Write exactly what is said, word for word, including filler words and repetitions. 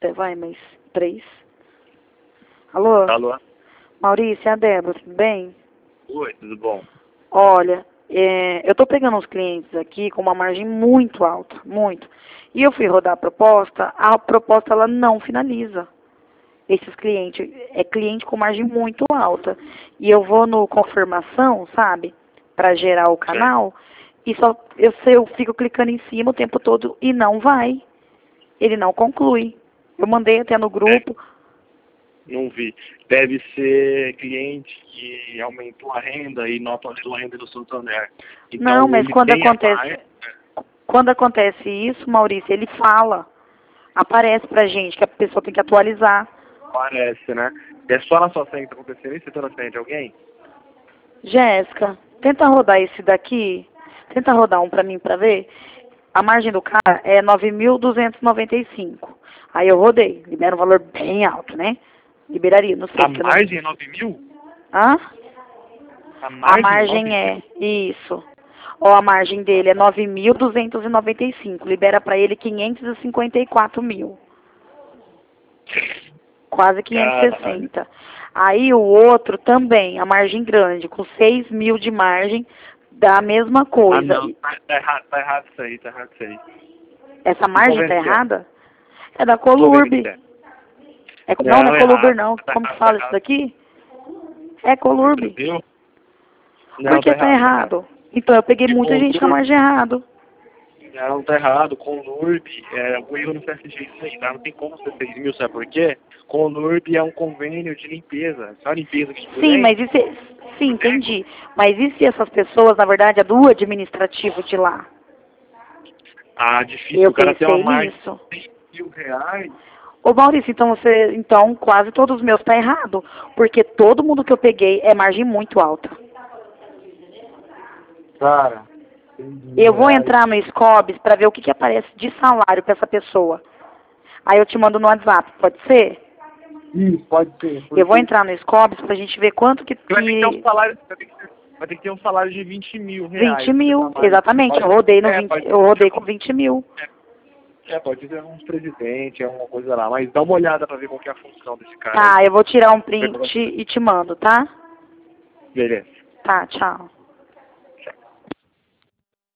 até, vai, mais três. Alô? Alô? Maurício, é a Débora, tudo bem? Oi, tudo bom? Olha, é, eu estou pegando uns clientes aqui com uma margem muito alta, muito. E eu fui rodar a proposta, a proposta ela não finaliza. Esses clientes, é cliente com margem muito alta. E eu vou no confirmação, sabe, para gerar o canal, e só eu, eu fico clicando em cima o tempo todo e não vai. Ele não conclui. Eu mandei até no grupo. É, não vi. Deve ser cliente que aumentou a renda e não atualizou a renda do Santander. Então, Não, mas ele quando tem a acontece, mais- quando acontece isso, Maurício, ele fala. Aparece pra gente que a pessoa tem que atualizar. Parece, né? É só na sua senha que tá acontecendo isso? Você tá na senha de alguém? Jéssica, tenta rodar esse daqui. Tenta rodar um pra mim pra ver. A margem do cara é nove mil duzentos e noventa e cinco. Aí eu rodei. Libera um valor bem alto, né? Liberaria, não sei. A porque eu margem não... é nove mil? Hã? A A margem, margem é isso. Ó, a margem dele é nove mil duzentos e noventa e cinco. Libera pra ele quinhentos e cinquenta e quatro mil. Quase quinhentos e sessenta. Aí o outro também, a margem grande, com seis mil de margem, dá a mesma Ah, coisa. não. Tá, tá errado, tá errado isso aí, tá errado isso aí. Essa Me margem tá convence, ó. errada? É da Vou ver o Colurb. que é. É, não, não é Não, Colurb errado. não. Tá Como que errado, tá fala isso errado. daqui? É Colurb. Viu? Por Não, que tá tá errado, tá errado. errado? Então, eu peguei Porque muita gente com a Conlurb, margem errado. não, tá errado. Conlurb, é, o erro no C S G é isso aí, tá? Não tem como ser seis mil, sabe por quê? Conlurb é um convênio de limpeza. Só limpeza que a gente Sim, tem. mas isso é... Sim, entendi. Mas e se essas pessoas, na verdade, é do administrativo de lá? Ah, difícil. Eu O cara tem uma pensei margem nisso. de cem mil reais. Ô Maurício, então você, então quase todos os meus tá errado, porque todo mundo que eu peguei é margem muito alta. Cara, Eu vou entrar no Scobs para ver o que que aparece de salário para essa pessoa. Aí eu te mando no WhatsApp, pode ser? isso, pode ser. Eu vou entrar no Scobs pra gente ver quanto que... Vai ter que ter um que... salário, vai ter que ter, vai ter que ter um salário de vinte mil reais. vinte mil, Tá mais. exatamente. Eu Pode, rodei, no é, vinte, pode eu rodei com vinte mil. É, pode ter uns presidentes, alguma coisa lá, mas dá uma olhada pra ver qual que é a função desse cara Tá, aí. eu vou tirar um print e te mando, tá? Beleza. Tá, tchau.